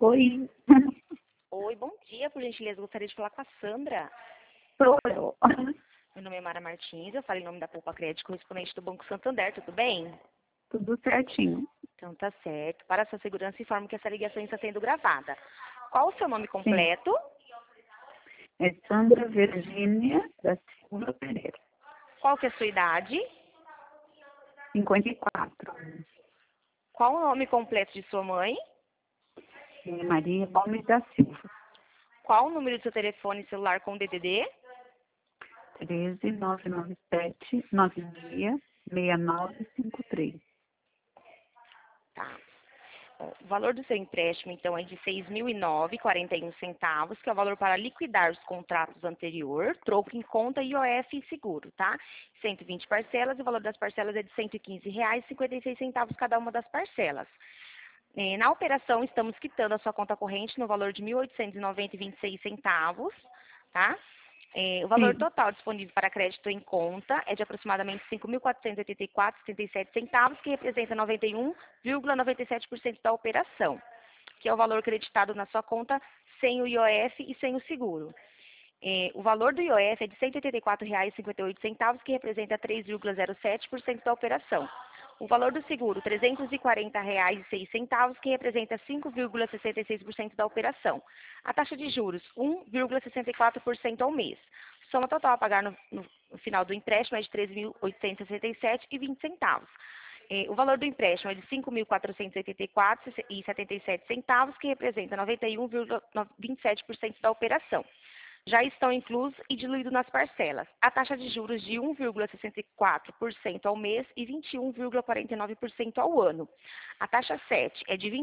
Oi. Oi, bom dia, por gentileza. Gostaria de falar com a Sandra. Sou eu. Meu nome é Mara Martins, eu falo em nome da Poupa Crédito, correspondente do Banco Santander, tudo bem? Tudo certinho. Então tá certo. Para a sua segurança, informo que essa ligação está sendo gravada. Qual o seu nome Sim. completo? É Sandra Virgínia da Silva Pereira. Qual que é a sua idade? 54. Qual o nome completo de sua mãe? É Maria Gomes da Silva. Qual o número do seu telefone celular com DDD? 13 997 96 6953. Tá. Bom, o valor do seu empréstimo, então, é de R$ 6.009,41, que é o valor para liquidar os contratos anterior, troco em conta, IOF e seguro, tá? 120 parcelas, e o valor das parcelas é de R$ 115,56 cada uma das parcelas. Na operação, estamos quitando a sua conta corrente no valor de R$ 1.890,26, tá? O valor Sim. total disponível para crédito em conta é de aproximadamente R$ 5.484,77, que representa 91,97% da operação, que é o valor creditado na sua conta sem o IOF e sem o seguro. O valor do IOF é de R$ 184,58, que representa 3,07% da operação. O valor do seguro, R$ 340,06, que representa 5,66% da operação. A taxa de juros, 1,64% ao mês. Soma total a pagar no final do empréstimo é de R$ 3.867,20. O valor do empréstimo é de R$ 5.484,77, que representa 91,27% da operação. Já estão inclusos e diluídos nas parcelas. A taxa de juros de 1,64% ao mês e 21,49% ao ano. A taxa 7 é de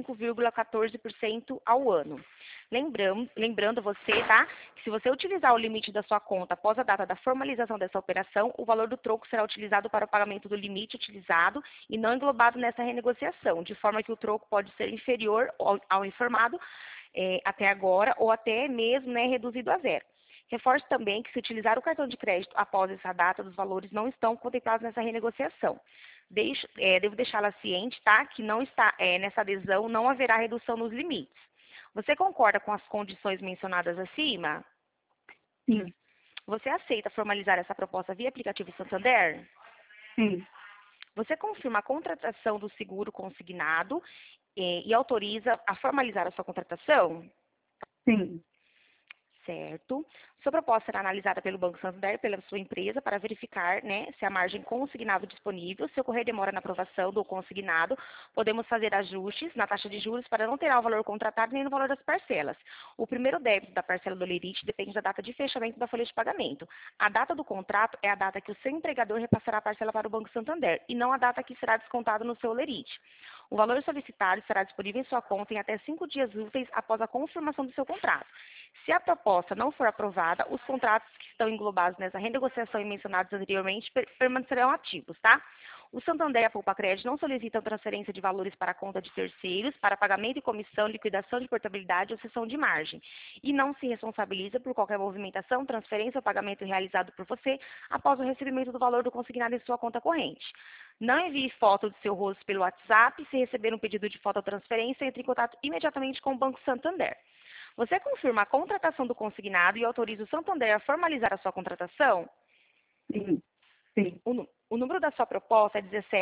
25,14% ao ano. Lembrando você, tá, que se você utilizar o limite da sua conta após a data da formalização dessa operação, o valor do troco será utilizado para o pagamento do limite utilizado e não englobado nessa renegociação, de forma que o troco pode ser inferior ao informado até agora, ou até mesmo, né, reduzido a zero. Reforço também que, se utilizar o cartão de crédito após essa data, os valores não estão contemplados nessa renegociação. Devo deixá-la ciente, tá, que não está, nessa adesão não haverá redução nos limites. Você concorda com as condições mencionadas acima? Sim. Você aceita formalizar essa proposta via aplicativo Santander? Sim. Você confirma a contratação do seguro consignado e autoriza a formalizar a sua contratação? Sim. Certo. Sua proposta será analisada pelo Banco Santander, pela sua empresa, para verificar, né, se a margem consignado disponível. Se ocorrer demora na aprovação do consignado, podemos fazer ajustes na taxa de juros para não alterar o valor contratado nem no valor das parcelas. O primeiro débito da parcela do lerite depende da data de fechamento da folha de pagamento. A data do contrato é a data que o seu empregador repassará a parcela para o Banco Santander e não a data que será descontado no seu lerite. O valor solicitado estará disponível em sua conta em até 5 dias úteis após a confirmação do seu contrato. Se a proposta não for aprovada, os contratos que estão englobados nessa renegociação e mencionados anteriormente permanecerão ativos, tá? O Santander e a Poupa Crédito não solicitam transferência de valores para a conta de terceiros, para pagamento e comissão, liquidação de portabilidade ou cessão de margem. E não se responsabiliza por qualquer movimentação, transferência ou pagamento realizado por você após o recebimento do valor do consignado em sua conta corrente. Não envie foto do seu rosto pelo WhatsApp. Se receber um pedido de foto ou transferência, entre em contato imediatamente com o Banco Santander. Você confirma a contratação do consignado e autoriza o Santander a formalizar a sua contratação? Sim. Sim. O número da sua proposta é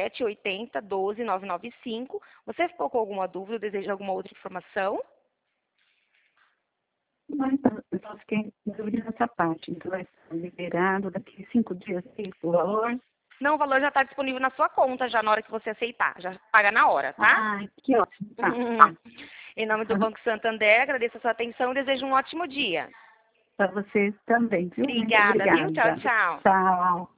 1780-12-995. Você ficou com alguma dúvida ou deseja alguma outra informação? Mas eu só fiquei em dúvida nessa parte. Então vai ser liberado daqui 5 dias, o valor? Não, o valor já está disponível na sua conta, já na hora que você aceitar. Já paga na hora, tá? Ah, que ótimo. Tá. Tá. Em nome do Banco Santander, agradeço a sua atenção e desejo um ótimo dia. Para vocês também, viu? Muito Obrigada, viu? Tchau, obrigada. tchau. Tchau.